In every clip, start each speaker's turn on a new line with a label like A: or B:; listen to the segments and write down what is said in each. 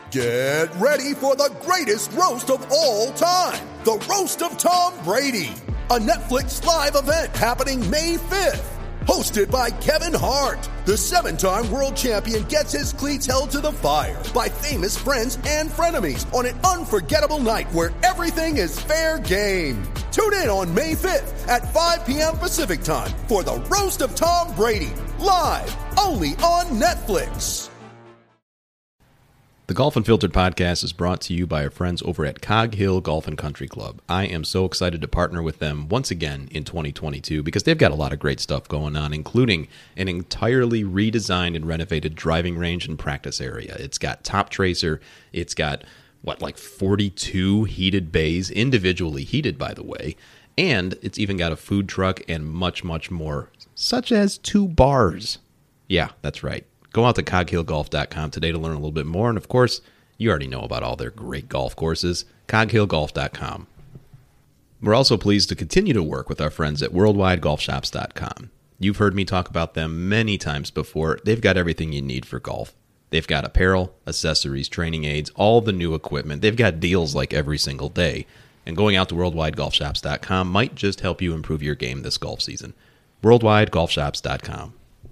A: Get ready for the greatest roast of all time, the Roast of Tom Brady, a Netflix live event happening May 5th. Hosted by Kevin Hart, the 7-time world champion gets his cleats held to the fire by famous friends and frenemies on an unforgettable night where everything is fair game. Tune in on May 5th at 5 p.m. Pacific time for the Roast of Tom Brady, live only on Netflix.
B: The Golf Unfiltered podcast is brought to you by our friends over at Cog Hill Golf and Country Club. I am so excited to partner with them once again in 2022 because they've got a lot of great stuff going on, including an entirely redesigned and renovated driving range and practice area. It's got Top Tracer. It's got, 42 heated bays, individually heated, by the way. And it's even got a food truck and much, much more, such as 2 bars. Yeah, that's right. Go out to coghillgolf.com today to learn a little bit more. And of course, you already know about all their great golf courses, coghillgolf.com. We're also pleased to continue to work with our friends at worldwidegolfshops.com. You've heard me talk about them many times before. They've got everything you need for golf. They've got apparel, accessories, training aids, all the new equipment. They've got deals like every single day. And going out to worldwidegolfshops.com might just help you improve your game this golf season. worldwidegolfshops.com.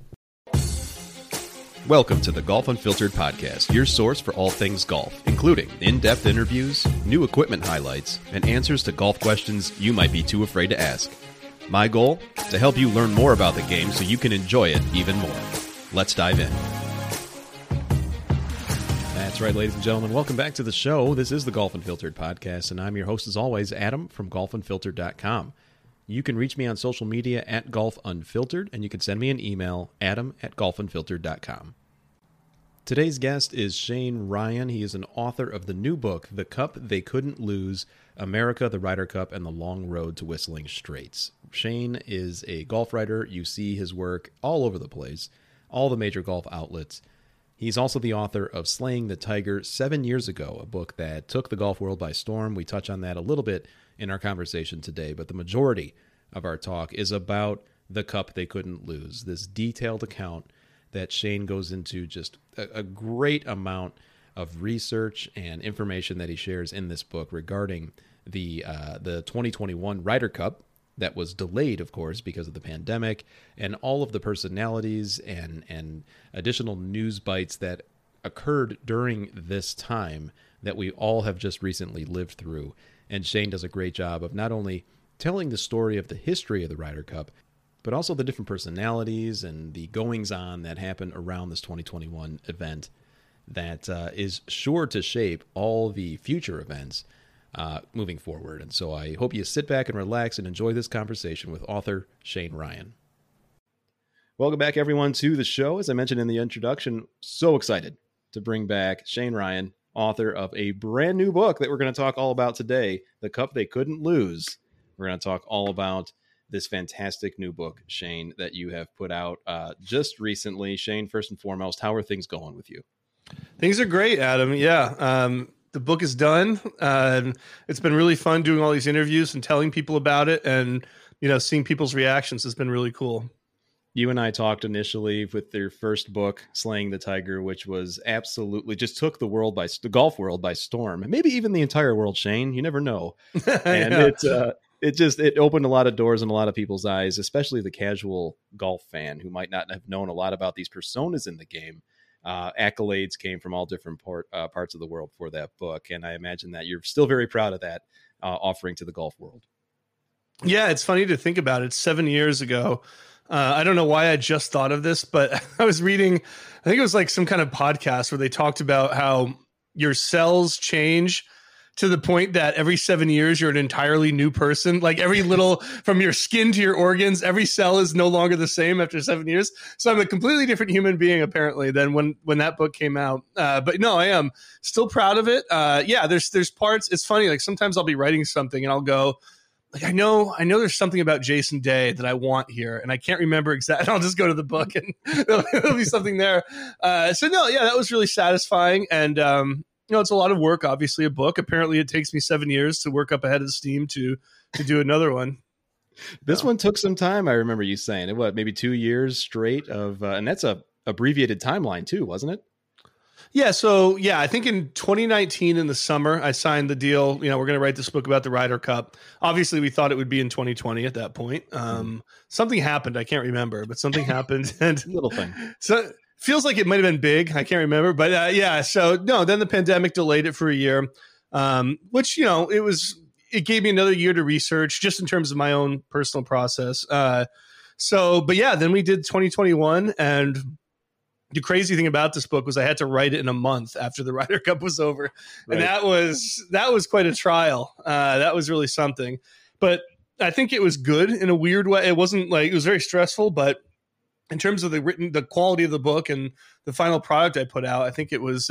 B: Welcome to the Golf Unfiltered podcast, your source for all things golf, including in-depth interviews, new equipment highlights, and answers to golf questions you might be too afraid to ask. My goal? To help you learn more about the game so you can enjoy it even more. Let's dive in. That's right, ladies and gentlemen. Welcome back to the show. This is the Golf Unfiltered podcast, and I'm your host, as always, Adam from golfunfiltered.com. You can reach me on social media at Golf Unfiltered, and you can send me an email, adam@golfunfiltered.com. Today's guest is Shane Ryan. He is an author of the new book, The Cup They Couldn't Lose, America, the Ryder Cup, and the Long Road to Whistling Straits. Shane is a golf writer. You see his work all over the place, all the major golf outlets. He's also the author of Slaying the Tiger 7 years ago, a book that took the golf world by storm. We touch on that a little bit in our conversation today, but the majority of our talk is about The Cup They Couldn't Lose, this detailed account that Shane goes into, just a great amount of research and information that he shares in this book regarding the 2021 Ryder Cup that was delayed, of course, because of the pandemic, and all of the personalities and additional news bites that occurred during this time that we all have just recently lived through. And Shane does a great job of not only telling the story of the history of the Ryder Cup, but also the different personalities and the goings-on that happened around this 2021 event that is sure to shape all the future events moving forward. And so I hope you sit back and relax and enjoy this conversation with author Shane Ryan. Welcome back, everyone, to the show. As I mentioned in the introduction, so excited to bring back Shane Ryan, author of a brand new book that we're going to talk all about today, The Cup They Couldn't Lose. We're going to talk all about this fantastic new book, Shane, that you have put out just recently. Shane, first and foremost, how are things going with you?
C: Things are great, Adam. Yeah. The book is done. It's been really fun doing all these interviews and telling people about it, and, seeing people's reactions has been really cool.
B: You and I talked initially with your first book, Slaying the Tiger, which was absolutely just took the golf world by storm, and maybe even the entire world, Shane. You never know. And
C: Yeah.
B: it opened a lot of doors in a lot of people's eyes, especially the casual golf fan who might not have known a lot about these personas in the game. Accolades came from all different parts of the world for that book, and I imagine that you're still very proud of that offering to the golf world.
C: Yeah, it's funny to think about it. 7 years ago, I don't know why I just thought of this, but I was reading, I think it was like some kind of podcast where they talked about how your cells change to the point that every 7 years you're an entirely new person. Like every little, from your skin to your organs, every cell is no longer the same after 7 years. So I'm a completely different human being apparently than when that book came out. But no, I am still proud of it. Yeah, there's parts. It's funny. Like sometimes I'll be writing something and I'll go, like, I know there's something about Jason Day that I want here, and I can't remember exactly. I'll just go to the book and there'll be something there. So no, yeah, that was really satisfying. And, it's a lot of work, obviously, a book. Apparently it takes me 7 years to work up ahead of steam to do another one.
B: This one took some time. I remember you saying it, maybe 2 years straight of, and that's a abbreviated timeline too, wasn't it?
C: Yeah. So, yeah, I think in 2019 in the summer, I signed the deal. We're going to write this book about the Ryder Cup. Obviously, we thought it would be in 2020 at that point. Something happened. I can't remember, but something happened. And
B: Little thing.
C: So feels like it might have been big. I can't remember. But yeah. So, no, then the pandemic delayed it for a year, which, it gave me another year to research just in terms of my own personal process. But yeah, then we did 2021, and the crazy thing about this book was I had to write it in a month after the Ryder Cup was over. Right. And that was quite a trial. That was really something, but I think it was good in a weird way. It wasn't like, it was very stressful, but in terms of the quality of the book and the final product I put out, I think it was,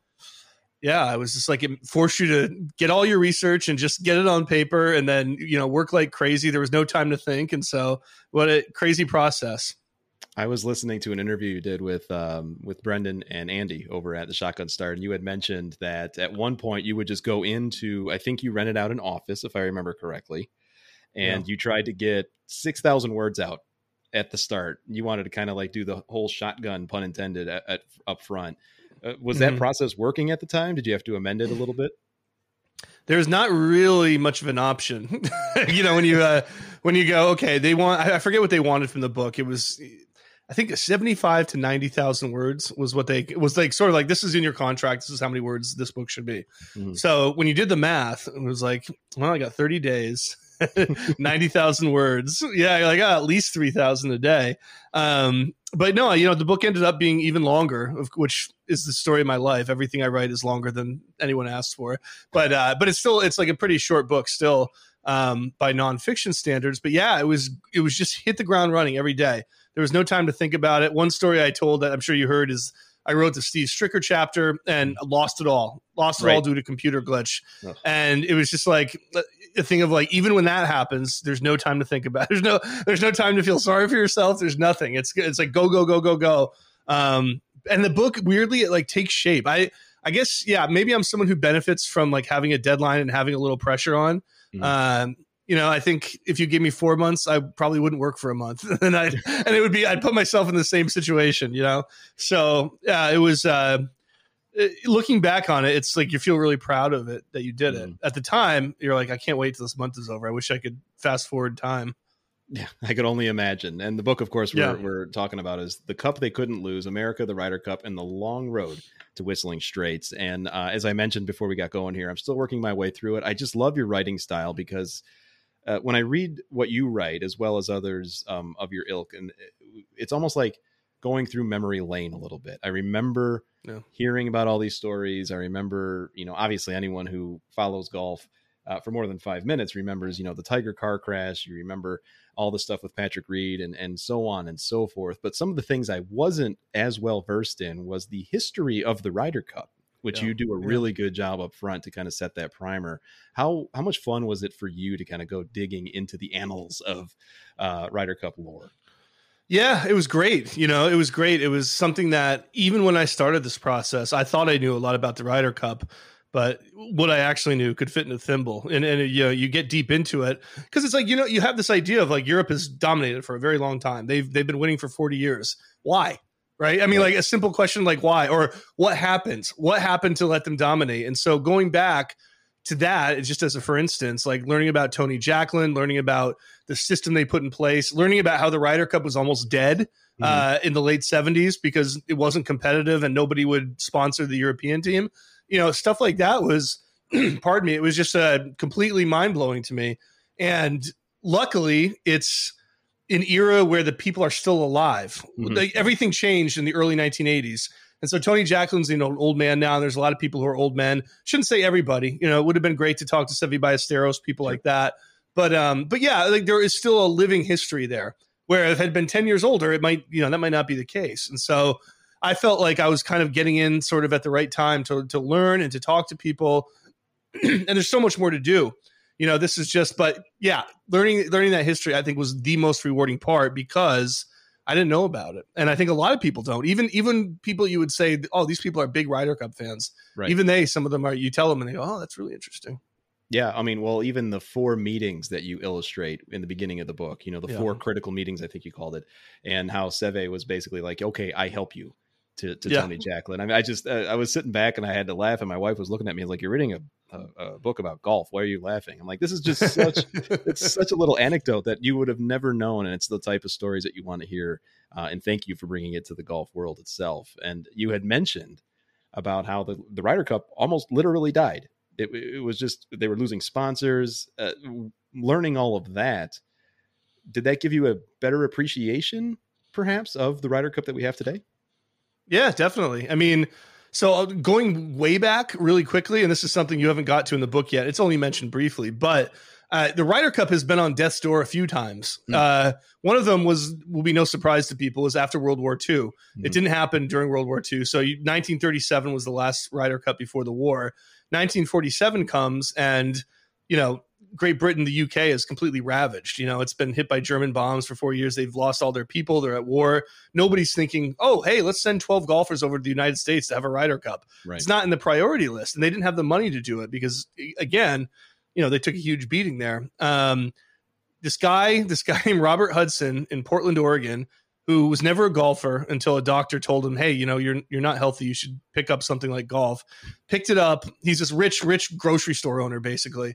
C: it was just like, it forced you to get all your research and just get it on paper and then, work like crazy. There was no time to think. And so what a crazy process.
B: I was listening to an interview you did with Brendan and Andy over at the Shotgun Start, and you had mentioned that at one point you would just go into, I think you rented out an office, if I remember correctly, and you tried to get 6,000 words out at the start. You wanted to kind of like do the whole shotgun, pun intended, at up front. Was that process working at the time? Did you have to amend it a little bit?
C: There's not really much of an option, when you go, okay, I forget what they wanted from the book. It was, I think 75 to 90,000 words was what it was like, sort of like, this is in your contract. This is how many words this book should be. Mm-hmm. So when you did the math, it was like, well, I got 30 days, 90,000 words. Yeah. I got at least 3,000 a day. But no, the book ended up being even longer, which is the story of my life. Everything I write is longer than anyone asked for, but it's like a pretty short book still, by nonfiction standards. But yeah, it was just hit the ground running every day. There was no time to think about it. One story I told that I'm sure you heard is I wrote the Steve Stricker chapter and lost it all due to computer glitch. Ugh. And it was just like a thing of like, even when that happens, there's no time to think about it. There's no time to feel sorry for yourself. There's nothing. It's like, go. And the book, weirdly, it like takes shape. I guess, yeah, maybe I'm someone who benefits from like having a deadline and having a little pressure on. Mm-hmm. I think if you gave me 4 months, I probably wouldn't work for a month, and I'd put myself in the same situation, So it was. Looking back on it, it's like you feel really proud of it that you did it. At the time, you're like, I can't wait till this month is over. I wish I could fast forward time.
B: Yeah, I could only imagine. And the book, of course, we're talking about is The Cup They Couldn't Lose, America, the Ryder Cup, and the Long Road to Whistling Straits. And as I mentioned before we got going here, I'm still working my way through it. I just love your writing style because when I read what you write, as well as others of your ilk, and it's almost like going through memory lane a little bit. I remember hearing about all these stories. I remember, obviously anyone who follows golf for more than 5 minutes remembers, the Tiger car crash. You remember all the stuff with Patrick Reed and so on and so forth. But some of the things I wasn't as well versed in was the history of the Ryder Cup, which you do a really good job up front to kind of set that primer. How much fun was it for you to kind of go digging into the annals of Ryder Cup lore?
C: Yeah, it was great. It was great. It was something that even when I started this process, I thought I knew a lot about the Ryder Cup, but what I actually knew could fit in a thimble. And you get deep into it because it's like, you have this idea of like Europe has dominated for a very long time. They've been winning for 40 years. Why? Right. I mean, like a simple question like why, or what happened to let them dominate? And so going back to that, it's just as a, for instance, like learning about Tony Jacklin, learning about the system they put in place, learning about how the Ryder Cup was almost dead in the late 70s because it wasn't competitive and nobody would sponsor the European team. Stuff like that was, pardon me, it was just completely mind blowing to me. And luckily it's an era where the people are still alive. Like, everything changed in the early 1980s. And so Tony Jacklin's, an old man now. There's a lot of people who are old men. Shouldn't say everybody. It would have been great to talk to Seve Ballesteros, people like that. But yeah, like there is still a living history there. Where if it had been 10 years older, it might, that might not be the case. And so I felt like I was kind of getting in sort of at the right time to learn and to talk to people. And there's so much more to do. This is just, but yeah, learning that history, I think, was the most rewarding part because I didn't know about it. And I think a lot of people don't. Even people you would say, oh, these people are big Ryder Cup fans. Right. Even some of them are, you tell them and they go, oh, that's really interesting.
B: Yeah. I mean, well, even the 4 meetings that you illustrate in the beginning of the book, the 4 critical meetings, I think you called it, and how Seve was basically like, okay, I help you. to Tony Jacklin. I mean, I was sitting back and I had to laugh, and my wife was looking at me like, "You're reading a book about golf. Why are you laughing?" I'm like, "This is just it's such a little anecdote that you would have never known, and it's the type of stories that you want to hear." And thank you for bringing it to the golf world itself. And you had mentioned about how the Ryder Cup almost literally died. It was just, they were losing sponsors, learning all of that. Did that give you a better appreciation perhaps of the Ryder Cup that we have today?
C: Yeah, definitely. I mean, so going way back really quickly, and this is something you haven't got to in the book yet. It's only mentioned briefly, but the Ryder Cup has been on death's door a few times. One of them will be no surprise to people, was after World War II. It didn't happen during World War II. So 1937 was the last Ryder Cup before the war. 1947 comes, and, Great Britain, the UK is completely ravaged. It's been hit by German bombs for 4 years. They've lost all their people. They're at war. Nobody's thinking, oh, hey, let's send 12 golfers over to the United States to have a Ryder Cup. Right. It's not in the priority list. And they didn't have the money to do it because, again, they took a huge beating there. This guy named Robert Hudson in Portland, Oregon, who was never a golfer until a doctor told him, hey, you're not healthy. You should pick up something like golf. Picked it up. He's this rich grocery store owner, basically.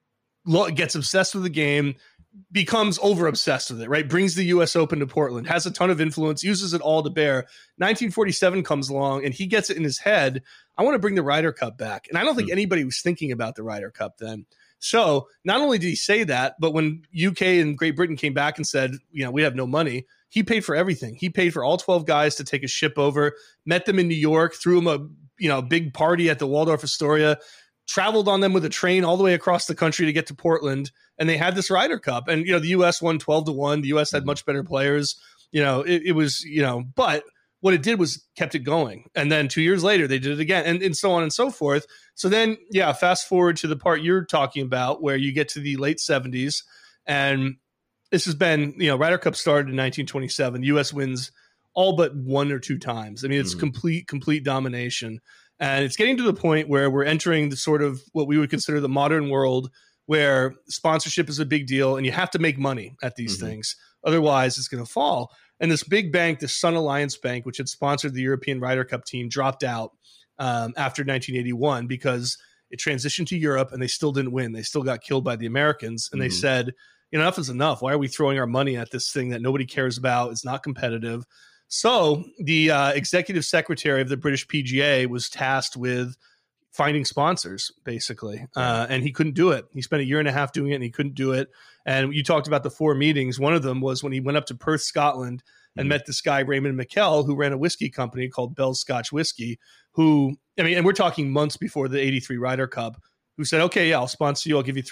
C: Gets obsessed with the game, becomes over obsessed with it, right? Brings the US Open to Portland, has a ton of influence, uses it all to bear. 1947 comes along and he gets it in his head, I want to bring the Ryder Cup back. And I don't think anybody was thinking about the Ryder Cup then. So not only did he say that, but when UK and Great Britain came back and said, we have no money, he paid for everything. He paid for all 12 guys to take a ship over, met them in New York, threw them a big party at the Waldorf Astoria, traveled on them with a train all the way across the country to get to Portland, and they had this Ryder Cup. And the U.S. won 12-1. The U.S. had much better players. It was but what it did was kept it going. And then 2 years later, they did it again, and so on and so forth. So then, fast forward to the part you're talking about, where you get to the late 70s, and this has been, Ryder Cup started in 1927. U.S. wins all but one or two times. I mean, it's complete domination. And it's getting to the point where we're entering the sort of what we would consider the modern world, where sponsorship is a big deal and you have to make money at these things. Otherwise, it's going to fall. And this big bank, the Sun Alliance Bank, which had sponsored the European Ryder Cup team, dropped out after 1981 because it transitioned to Europe and they still didn't win. They still got killed by the Americans. And they said, enough is enough. Why are we throwing our money at this thing that nobody cares about? It's not competitive. So the executive secretary of the British PGA was tasked with finding sponsors, basically, and he couldn't do it. He spent a year and a half doing it, and he couldn't do it. And you talked about the 4 meetings. One of them was when he went up to Perth, Scotland, and met this guy, Raymond McKell, who ran a whiskey company called Bell's Scotch Whiskey, and we're talking months before the 83 Ryder Cup, who said, okay, I'll sponsor you. I'll give you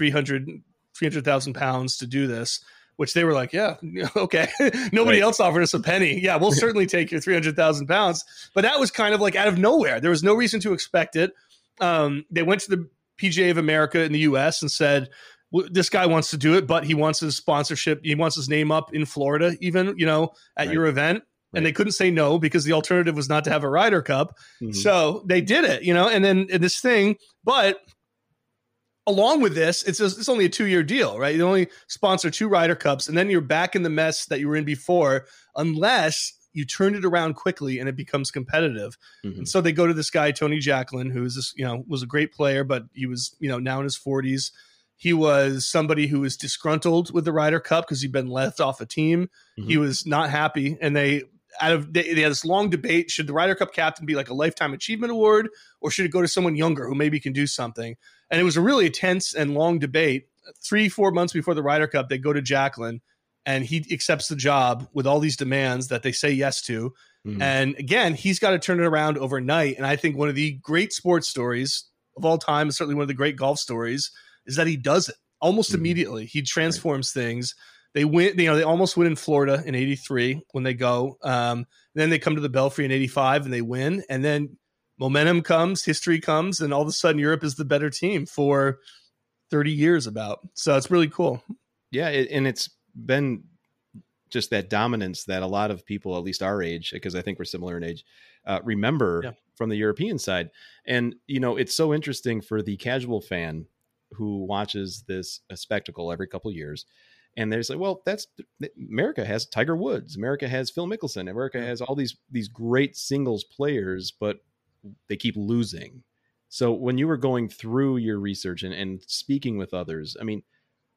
C: 300,000 pounds to do this. Which they were like, yeah, okay. Nobody else offered us a penny. Yeah, we'll certainly take your 300,000 pounds. But that was kind of like out of nowhere. There was no reason to expect it. They went to the PGA of America in the U.S. and said, this guy wants to do it, but he wants his sponsorship. He wants his name up in Florida, even, at your event. And they couldn't say no because the alternative was not to have a Ryder Cup. So they did it, and then this thing. But along with this, it's only a 2-year deal, right? You only sponsor 2 Ryder Cups, and then you're back in the mess that you were in before, unless you turn it around quickly and it becomes competitive. And so they go to this guy, Tony Jacklin, who's this, was a great player, but he was, now in his 40s. He was somebody who was disgruntled with the Ryder Cup because he'd been left off a team. He was not happy, and they had this long debate. Should the Ryder Cup captain be like a lifetime achievement award, or should it go to someone younger who maybe can do something? And it was a really tense and long debate. 3-4 months before the Ryder Cup, they go to Jacklin, and he accepts the job with all these demands that they say yes to. And again, he's got to turn it around overnight. And I think one of the great sports stories of all time, and certainly one of the great golf stories, is that he does it almost immediately. He transforms things. They win, they almost win in Florida in 83 when they go. Then they come to the Belfry in 85 and they win. And then momentum comes, history comes, and all of a sudden Europe is the better team for 30 years about. So it's really cool.
B: Yeah. And it's been just that dominance that a lot of people, at least our age, because I think we're similar in age, remember from the European side. And, it's so interesting for the casual fan who watches this spectacle every couple of years. And there's like, well, that's America has Tiger Woods. America has Phil Mickelson. America has all these great singles players, but they keep losing. So when you were going through your research and speaking with others, I mean,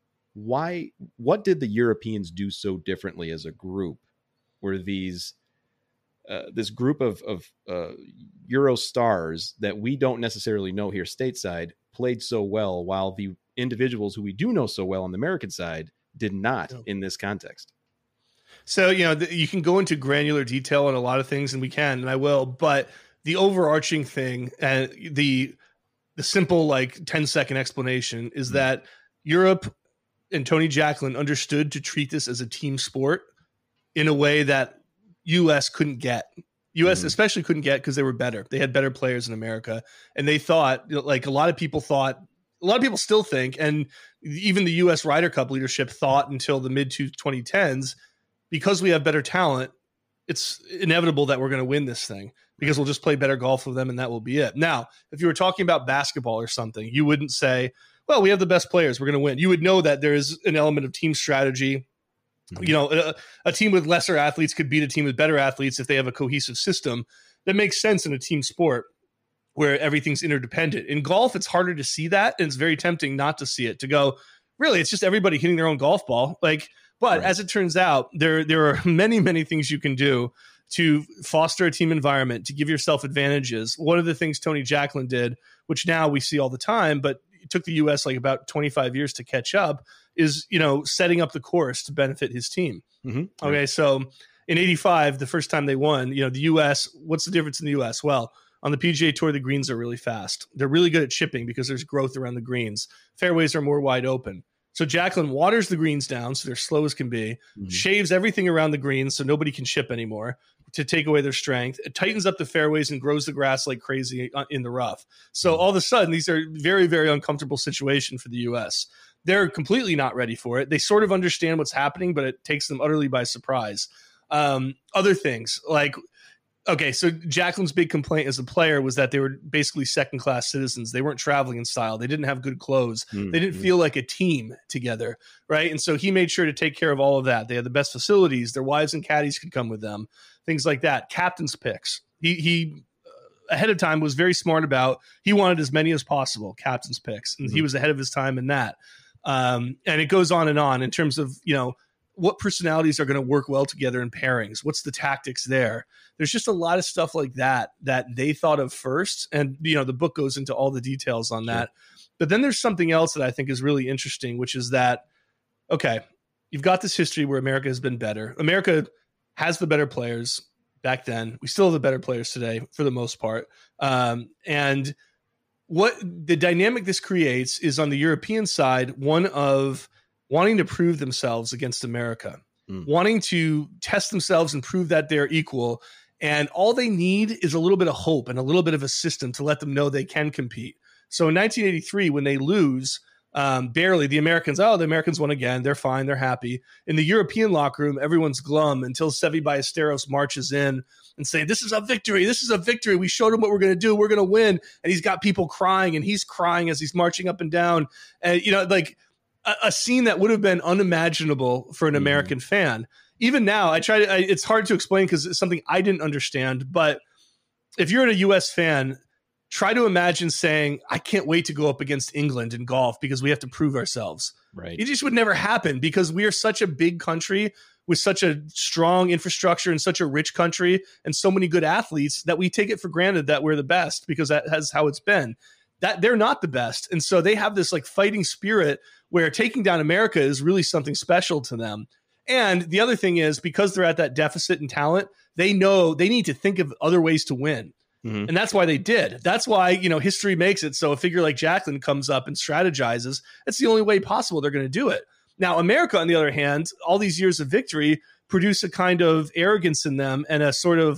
B: what did the Europeans do so differently as a group? Were these this group of Euro stars that we don't necessarily know here stateside played so well, while the individuals who we do know so well on the American side did not in this context?
C: So, you can go into granular detail on a lot of things, and we can, and I will, but the overarching thing and the simple, like 10-second explanation is that Europe and Tony Jacklin understood to treat this as a team sport in a way that US couldn't get. US especially couldn't get because they were better. They had better players in America. And they thought, like a lot of people still think, and even the US Ryder Cup leadership thought until the mid 2010s, because we have better talent, it's inevitable that we're going to win this thing because we'll just play better golf with them and that will be it. Now, if you were talking about basketball or something, you wouldn't say, well, we have the best players, we're going to win. You would know that there is an element of team strategy. A team with lesser athletes could beat a team with better athletes if they have a cohesive system. That makes sense in a team sport where everything's interdependent. In golf, it's harder to see that, and it's very tempting not to see it, to go, really, it's just everybody hitting their own golf ball. But as it turns out, there are many, many things you can do to foster a team environment, to give yourself advantages. One of the things Tony Jacklin did, which now we see all the time, but it took the U.S. like about 25 years to catch up, is, setting up the course to benefit his team. Mm-hmm. Okay, so in 85, the first time they won, the U.S., what's the difference in the U.S.? Well, on the PGA Tour, the greens are really fast. They're really good at chipping because there's growth around the greens. Fairways are more wide open. So Jacklin waters the greens down so they're slow as can be, shaves everything around the greens so nobody can chip anymore to take away their strength. It tightens up the fairways and grows the grass like crazy in the rough. So all of a sudden, these are very, very uncomfortable situation for the U.S. They're completely not ready for it. They sort of understand what's happening, but it takes them utterly by surprise. Other things like, okay, so Jacklin's big complaint as a player was that they were basically second-class citizens. They weren't traveling in style. They didn't have good clothes. They didn't feel like a team together, right? And so he made sure to take care of all of that. They had the best facilities. Their wives and caddies could come with them, things like that. Captain's picks. He ahead of time was very smart about, he wanted as many as possible, captain's picks, and he was ahead of his time in that. And it goes on in terms of, what personalities are going to work well together in pairings? What's the tactics there? There's just a lot of stuff like that they thought of first. And, the book goes into all the details on that. But then there's something else that I think is really interesting, which is that, okay, you've got this history where America has been better. America has the better players back then. We still have the better players today for the most part. And what the dynamic this creates is on the European side, one of wanting to prove themselves against America, wanting to test themselves and prove that they're equal. And all they need is a little bit of hope and a little bit of a system to let them know they can compete. So in 1983, when they lose, barely, the Americans won again. They're fine. They're happy. In the European locker room, everyone's glum until Seve Ballesteros marches in and say, this is a victory. This is a victory. We showed them what we're going to do. We're going to win. And he's got people crying, and he's crying as he's marching up and down. And, a scene that would have been unimaginable for an American fan. Even now, it's hard to explain because it's something I didn't understand. But if you're a U.S. fan, try to imagine saying, I can't wait to go up against England in golf because we have to prove ourselves.
B: Right.
C: It just would never happen because we are such a big country with such a strong infrastructure and such a rich country and so many good athletes that we take it for granted that we're the best because that's how it's been. That they're not the best. And so they have this like fighting spirit where taking down America is really something special to them. And the other thing is, because they're at that deficit in talent, they know they need to think of other ways to win. And that's why they did. That's why, history makes it so a figure like Jacklin comes up and strategizes. It's the only way possible they're going to do it. Now, America, on the other hand, all these years of victory produce a kind of arrogance in them and a sort of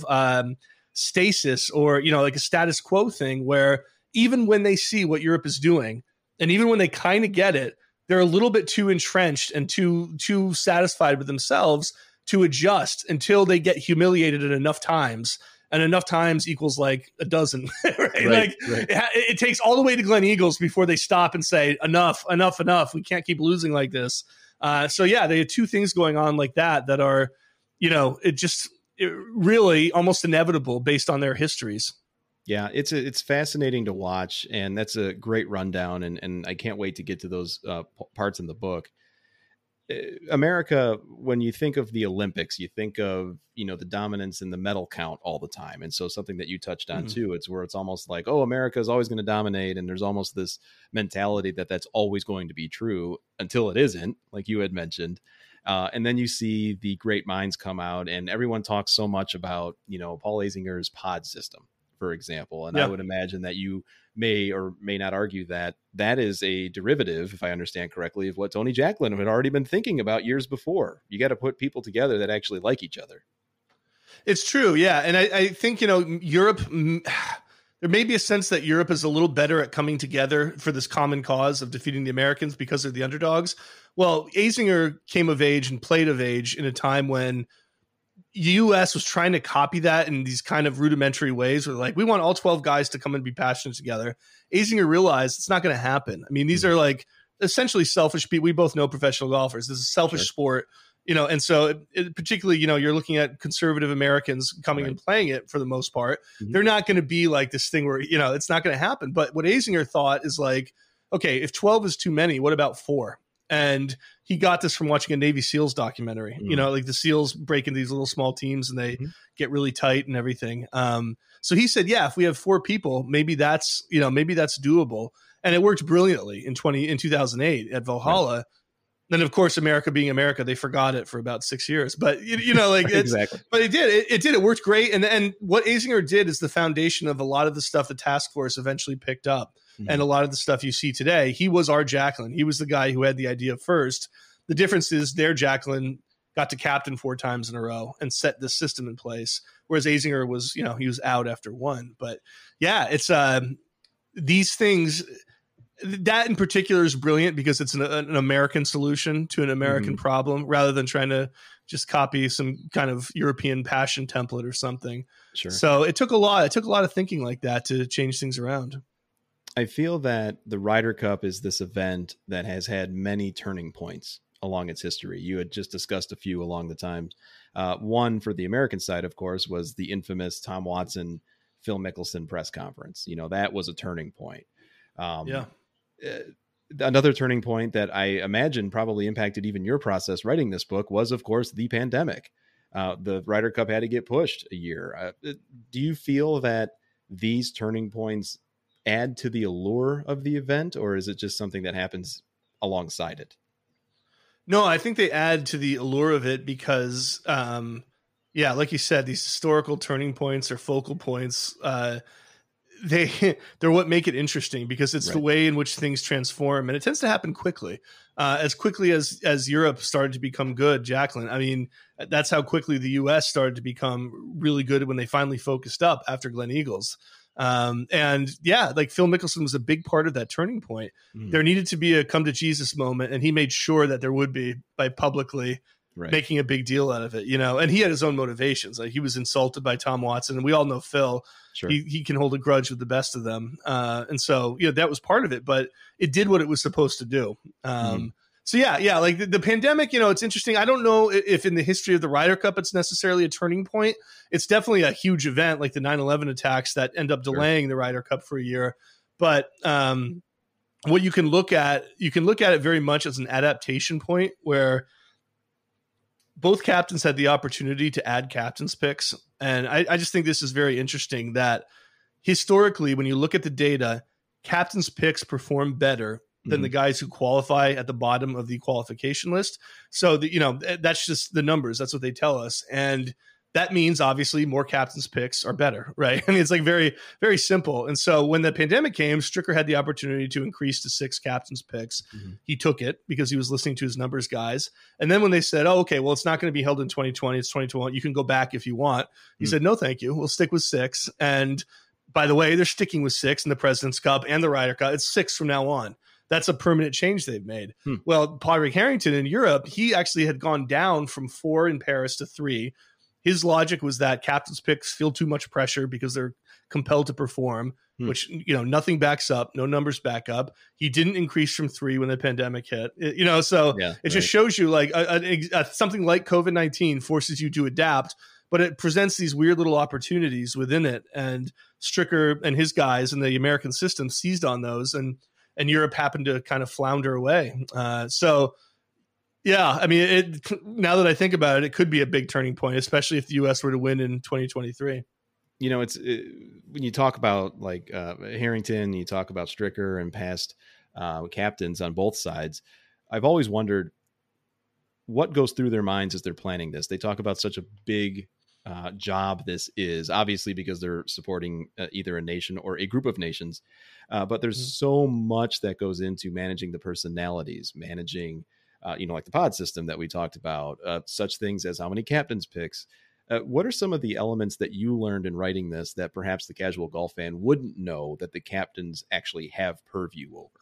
C: stasis or, like a status quo thing where even when they see what Europe is doing, and even when they kind of get it, they're a little bit too entrenched and too satisfied with themselves to adjust until they get humiliated at enough times. And enough times equals like a dozen, right? It takes all the way to Glen Eagles before they stop and say, enough. We can't keep losing like this. So yeah, they had two things going on like that are, it really almost inevitable based on their histories.
B: Yeah, it's fascinating to watch, and that's a great rundown, and I can't wait to get to those parts in the book. America, when you think of the Olympics, you think of, the dominance in the medal count all the time. And so something that you touched on too, it's where it's almost like, oh, America is always going to dominate. And there's almost this mentality that that's always going to be true until it isn't, like you had mentioned. And then you see the great minds come out, and everyone talks so much about, Paul Azinger's pod system, for example. And I would imagine that you may or may not argue that that is a derivative, if I understand correctly, of what Tony Jacklin had already been thinking about years before. You got to put people together that actually like each other.
C: It's true. Yeah. And I think, Europe, there may be a sense that Europe is a little better at coming together for this common cause of defeating the Americans because they're the underdogs. Well, Azinger came of age and played of age in a time when U.S. was trying to copy that in these kind of rudimentary ways where like, we want all 12 guys to come and be passionate together. Azinger realized it's not going to happen. I mean, these are like essentially selfish people. We both know professional golfers. This is a selfish sport, and so particularly, you're looking at conservative Americans coming and playing it for the most part. They're not going to be like this thing where, it's not going to happen. But what Azinger thought is like, okay, if 12 is too many, what about 4? And he got this from watching a Navy SEALs documentary, like the SEALs break into these little small teams and they get really tight and everything. So he said, yeah, if we have 4 people, maybe that's doable. And it worked brilliantly in 2008 at Valhalla. Right. Then of course, America being America, they forgot it for about 6 years, but
B: exactly.
C: But it worked great. And what Azinger did is the foundation of a lot of the stuff the task force eventually picked up. And a lot of the stuff you see today, he was our Jacklin. He was the guy who had the idea first. The difference is their Jacklin got to captain 4 times in a row and set the system in place. Whereas Azinger was, he was out after 1. But yeah, it's these things, that in particular is brilliant because it's an American solution to an American problem rather than trying to just copy some kind of European passion template or something. Sure. So it took a lot of thinking like that to change things around.
B: I feel that the Ryder Cup is this event that has had many turning points along its history. You had just discussed a few along the times. One for the American side, of course, was the infamous Tom Watson, Phil Mickelson press conference. That was a turning point. Another turning point that I imagine probably impacted even your process writing this book was, of course, the pandemic. The Ryder Cup had to get pushed a year. Do you feel that these turning points add to the allure of the event, or is it just something that happens alongside it?
C: No, I think they add to the allure of it because, like you said, these historical turning points or focal points, they're what make it interesting because it's the way in which things transform, and it tends to happen quickly. As quickly as Europe started to become good, Jacklin. I mean, that's how quickly the U.S. started to become really good when they finally focused up after Glen Eagles. Like Phil Mickelson was a big part of that turning point. There needed to be a come to Jesus moment, and he made sure that there would be by publicly making a big deal out of it, and he had his own motivations. Like he was insulted by Tom Watson, and we all know Phil, he can hold a grudge with the best of them. And so, that was part of it, but it did what it was supposed to do. So like the pandemic, it's interesting. I don't know if in the history of the Ryder Cup, it's necessarily a turning point. It's definitely a huge event like the 9/11 attacks that end up delaying the Ryder Cup for a year. But what you can look at it very much as an adaptation point where both captains had the opportunity to add captain's picks. And I just think this is very interesting that historically, when you look at the data, captain's picks perform better than the guys who qualify at the bottom of the qualification list. So that's just the numbers. That's what they tell us. And that means obviously more captain's picks are better, right? I mean, it's like very, very simple. And so when the pandemic came, Stricker had the opportunity to increase to 6 captain's picks. He took it because he was listening to his numbers guys. And then when they said, oh, okay, well, it's not going to be held in 2020, it's 2021. You can go back if you want. He said, no, thank you. We'll stick with 6. And by the way, they're sticking with 6 in the President's Cup and the Ryder Cup. It's 6 from now on. That's a permanent change they've made. Well, Padraig Harrington in Europe, he actually had gone down from 4 in Paris to 3. his logic was that captain's picks feel too much pressure because they're compelled to perform, which, nothing backs up, no numbers back up. He didn't increase from 3 when the pandemic hit, it just shows you like something like COVID-19 forces you to adapt, but it presents these weird little opportunities within it. And Stricker and his guys in the American system seized on those, and Europe happened to kind of flounder away. Yeah, I mean, now that I think about it, it could be a big turning point, especially if the U.S. were to win in 2023.
B: When you talk about like Harrington, you talk about Stricker and past captains on both sides, I've always wondered what goes through their minds as they're planning this. They talk about such a big job this is, obviously because they're supporting either a nation or a group of nations, but there's so much that goes into managing the personalities, managing like the pod system that we talked about, such things as how many captains picks. What are some of the elements that you learned in writing this that perhaps the casual golf fan wouldn't know that the captains actually have purview over?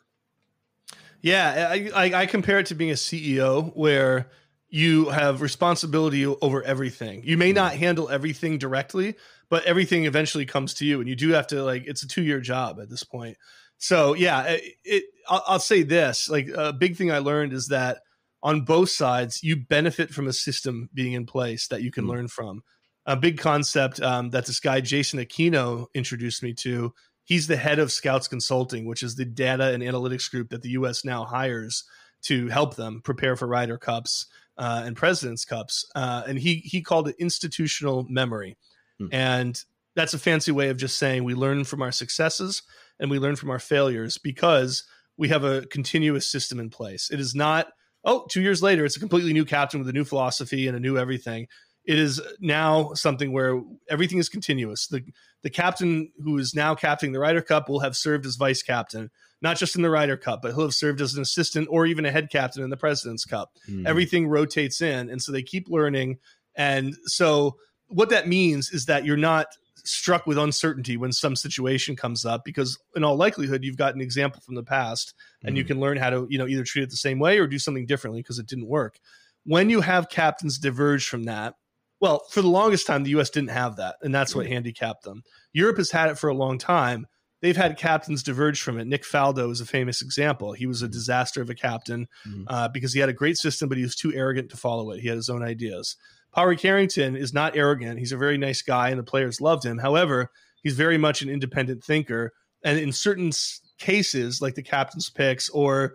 C: Yeah, I compare it to being a CEO where you have responsibility over everything. You may not handle everything directly, but everything eventually comes to you, and you do have to, like, it's a 2-year job at this point. So yeah, I'll say this, like, a big thing I learned is that on both sides, you benefit from a system being in place that you can learn from. A big concept that this guy, Jason Aquino, introduced me to. He's the head of Scouts Consulting, which is the data and analytics group that the U.S. now hires to help them prepare for Ryder Cups and President's Cups. And he called it institutional memory. And that's a fancy way of just saying we learn from our successes and we learn from our failures because we have a continuous system in place. It is not, 2 years later, it's a completely new captain with a new philosophy and a new everything. It is now something where everything is continuous. The captain who is now captaining the Ryder Cup will have served as vice captain, not just in the Ryder Cup, but he'll have served as an assistant or even a head captain in the President's Cup. Everything rotates in, and so they keep learning. And so what that means is that you're not struck with uncertainty when some situation comes up, because in all likelihood, you've got an example from the past and you can learn how to, either treat it the same way or do something differently because it didn't work. When you have captains diverge from that, well, for the longest time, the U.S. didn't have that, and that's what handicapped them. Europe has had it for a long time. They've had captains diverge from it. Nick Faldo is a famous example. He was a disaster of a captain because he had a great system, but he was too arrogant to follow it. He had his own ideas. Padraig Harrington is not arrogant. He's a very nice guy, and the players loved him. However, he's very much an independent thinker, and in certain cases, like the captain's picks or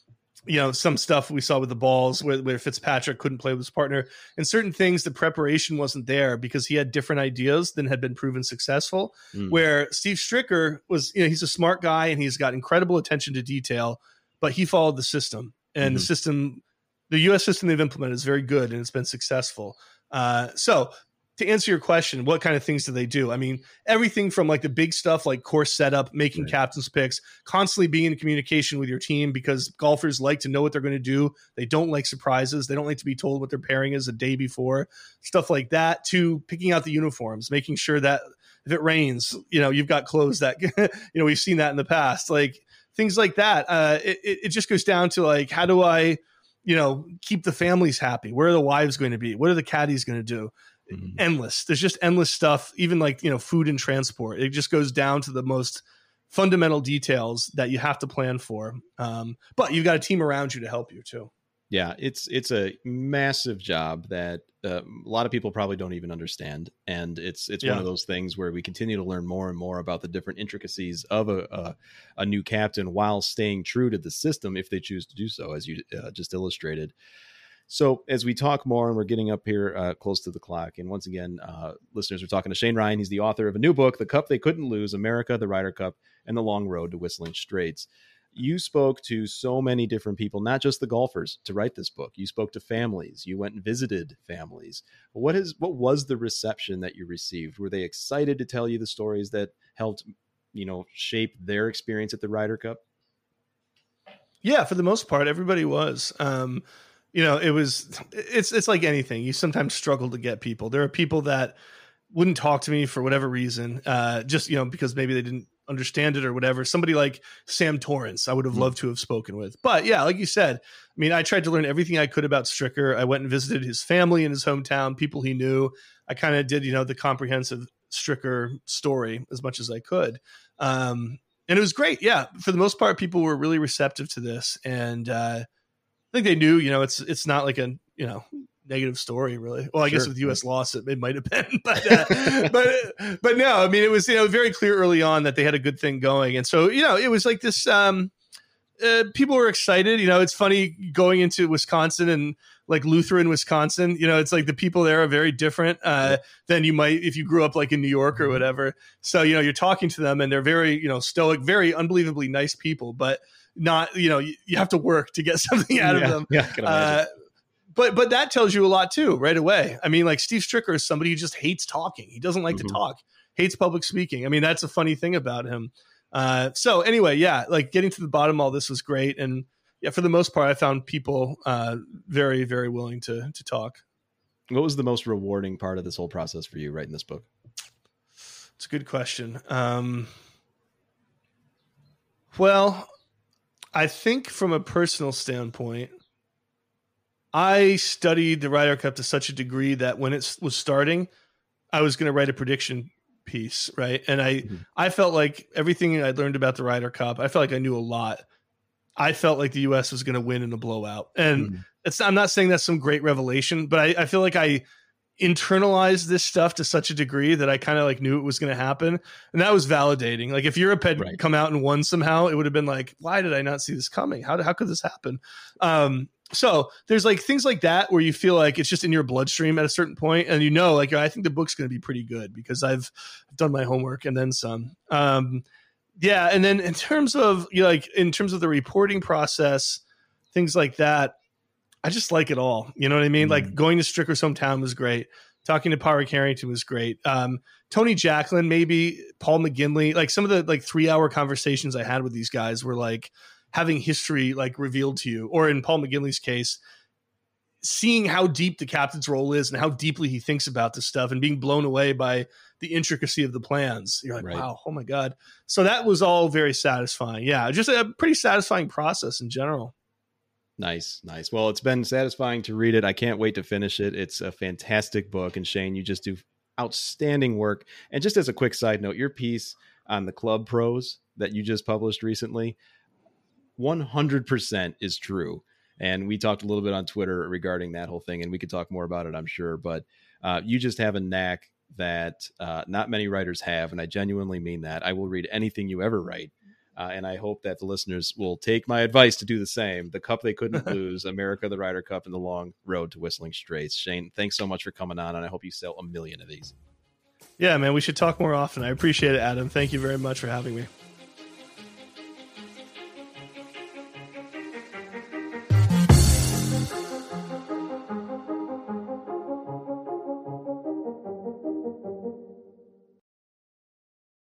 C: some stuff we saw with the balls where Fitzpatrick couldn't play with his partner, and certain things, the preparation wasn't there because he had different ideas than had been proven successful. Where Steve Stricker was, he's a smart guy and he's got incredible attention to detail, but he followed the system, and the U.S. system they've implemented is very good and it's been successful. So to answer your question, what kind of things do they do? I mean, everything from like the big stuff like course setup, making captain's picks, constantly being in communication with your team because golfers like to know what they're going to do. They don't like surprises. They don't like to be told what their pairing is a day before, stuff like that, to picking out the uniforms, making sure that if it rains, you've got clothes that, we've seen that in the past, like things like that. It just goes down to like, how do I, keep the families happy? Where are the wives going to be? What are the caddies going to do? Endless. There's just endless stuff, even like, food and transport. It just goes down to the most fundamental details that you have to plan for. But you've got a team around you to help you too.
B: Yeah, it's a massive job that a lot of people probably don't even understand. And it's one of those things where we continue to learn more and more about the different intricacies of a new captain while staying true to the system if they choose to do so, as you just illustrated. So as we talk more, and we're getting up here close to the clock, and once again, listeners, we're talking to Shane Ryan. He's the author of a new book, The Cup They Couldn't Lose, America, the Ryder Cup, and the Long Road to Whistling Straits. You spoke to so many different people, not just the golfers, to write this book. You spoke to families. You went and visited families. What was the reception that you received? Were they excited to tell you the stories that helped, shape their experience at the Ryder Cup?
C: Yeah, for the most part, everybody was. It's like anything. You sometimes struggle to get people. There are people that wouldn't talk to me for whatever reason, just, because maybe they didn't understand it or whatever. Somebody like Sam Torrance, I would have loved to have spoken with. But yeah, like you said, I mean, I tried to learn everything I could about Stricker. I went and visited his family in his hometown, people he knew. I kind of did, the comprehensive Stricker story as much as I could. And it was great. Yeah. For the most part, people were really receptive to this. And I think they knew, it's not like a, negative story really. Well, I guess with U.S. loss, it might have been, but no, I mean, it was, very clear early on that they had a good thing going. And so, it was like this, people were excited. It's funny going into Wisconsin and like Lutheran, Wisconsin, it's like the people there are very different than you might if you grew up like in New York or whatever. So, you're talking to them and they're very, stoic, very unbelievably nice people, but not, you have to work to get something out of them.
B: Yeah, I can imagine.
C: But that tells you a lot too, right away. I mean, like Steve Stricker is somebody who just hates talking. He doesn't like to talk, hates public speaking. I mean, that's a funny thing about him. So anyway, yeah, like getting to the bottom of all this was great. And yeah, for the most part, I found people very, very willing to talk.
B: What was the most rewarding part of this whole process for you writing this book?
C: It's a good question. Well, I think from a personal standpoint, I studied the Ryder Cup to such a degree that when it was starting, I was going to write a prediction piece, right? And I felt like everything I'd learned about the Ryder Cup, I felt like I knew a lot. I felt like the U.S. was going to win in a blowout. And I'm not saying that's some great revelation, but I feel like I internalized this stuff to such a degree that I kind of like knew it was going to happen. And that was validating. Like if Europe had come out and won somehow, it would have been like, why did I not see this coming? How could this happen? So there's like things like that where you feel like it's just in your bloodstream at a certain point, and like I think the book's going to be pretty good because I've done my homework and then some. Yeah, and then in terms of in terms of the reporting process, things like that, I just like it all. You know what I mean? Like going to Stricker's hometown was great. Talking to Padraig Harrington was great. Tony Jacklin, maybe Paul McGinley, like some of the like 3-hour conversations I had with these guys were like having history like revealed to you, or in Paul McGinley's case, seeing how deep the captain's role is and how deeply he thinks about this stuff and being blown away by the intricacy of the plans. You're like, wow, oh my God. So that was all very satisfying. Yeah. Just a pretty satisfying process in general.
B: Nice. Well, it's been satisfying to read it. I can't wait to finish it. It's a fantastic book. And Shane, you just do outstanding work. And just as a quick side note, your piece on the Club Pros that you just published recently, 100% is true. And we talked a little bit on Twitter regarding that whole thing, and we could talk more about it, I'm sure. But you just have a knack that not many writers have. And I genuinely mean that. I will read anything you ever write. And I hope that the listeners will take my advice to do the same. The Cup They Couldn't Lose, America, the Ryder Cup, and the Long Road to Whistling Straits. Shane, thanks so much for coming on, and I hope you sell 1 million of these.
C: Yeah, man, we should talk more often. I appreciate it, Adam. Thank you very much for having me.